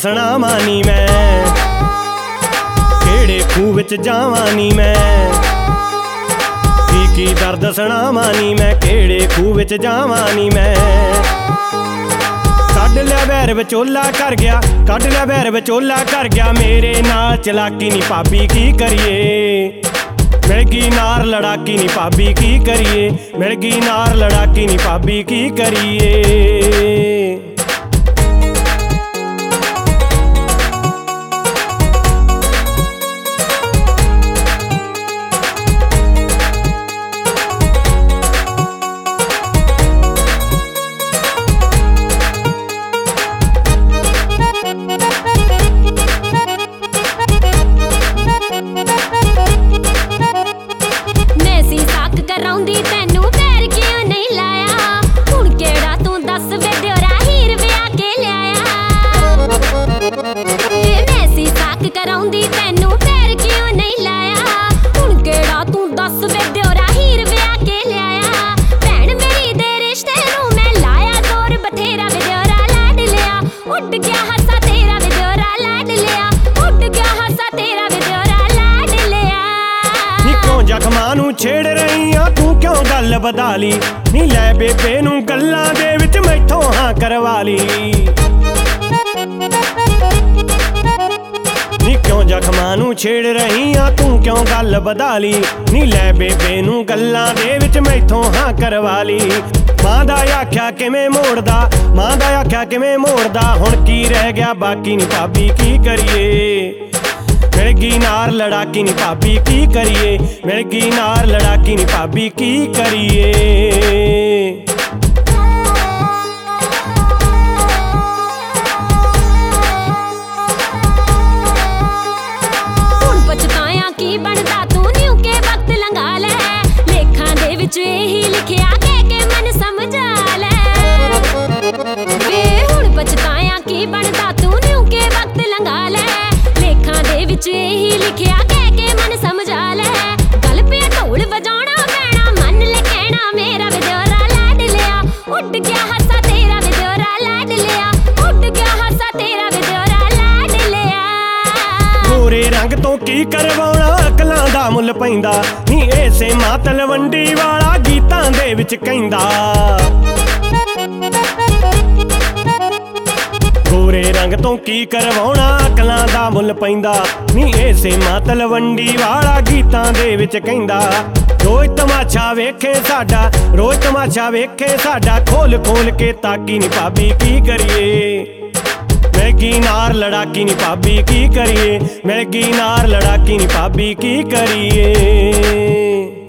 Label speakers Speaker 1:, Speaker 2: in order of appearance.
Speaker 1: दसना मानी मैं, केड़े खूह विच जावां नी मैं। की दर्द दसना मानी मैं, केड़े खूह विच जावां नी मैं। कढ लिया बैर विचोला कर गया, कढ लिया बैर विचोला कर गया मेरे नाल चलाकी नी भाभी की करिए। मिल गई नार लड़ाकी नी भाभी की करिए, मिल गई नार लड़ाकी नी भाभी की करिए।
Speaker 2: तैनू पैर क्यों नहीं लाया, हुण केड़ा तू दस वे दियोरा हीर विआह के लिआया। मैं सी साक कराउंदी तैनू पैर क्यों नहीं लाया, हुण केड़ा तू दस वे दियोरा हीर विआह के लिआया। भैण मेरी दे रिश्ते नू मैं लाया जोर बथेरा वे दियोरा लाड लिया। उड गया हासा तेरा वे दियोरा लाड लिया, उड गया हासा तेरा वे दियोरा लाड लिया।
Speaker 1: नी क्यों जख्मां नू छेड़ रही आ तू, क्यों गल बदा ली नी लै बेबे नू गल्लां दे विच मैथों हां करवा ली। नी क्यों जख्मां नू छेड़ रही आ तू, क्यों गल बदा ली नी लै बेबे नू गल्लां दे विच मैथों हां करवा ली। मां दा आख्या किवें मोड़दा, मां दा आख्या किवें मोड़दा, हुण की रह गया बाकी नी भाभी की करिए। मिल गई नार लड़ाकी नी भाभी की करिए, मिल गई नार लड़ाकी नी भाभी की करिए।
Speaker 2: हुण पछताया की बनदा तू न्यू के वक्त लंघा लै, लेखां दे विच एही लिखिया के मन समझा लै। वे हुण पछताया की बनदा तू न्यू के वक्त लंघा लै, लेखां दे विच एही लिखिया के मन समझा लै। गल पे ढोल वजाउणा पैणा, मन ले कहना मेरा वे दियोरा लाड लिया। उड गया हासा तेरा वे दियोरा लाड लिया, उड गया हासा तेरा वे दियोरा लाड लिया।
Speaker 1: गोरे रंग तो की करवाउणा अकलां दा मुल पैंदा, नी ऐसे मातल वंडी वाला गीतां दे विच कहंदा। गोरे रंग तो की करवाउणा अकलां दा मुल पैंदा, नी ऐसे मातल वंडी वाला गीतां दे विच कहंदा। रोज तमाशा वेखे साडा, रोज तमाशा वेखे साडा, खोल खोल के ताकी नी भाभी की करिए। मिल गई नार लड़ाकी नी भाभी की करिए, मिल गई नार लड़ाकी नी भाभी की करिए।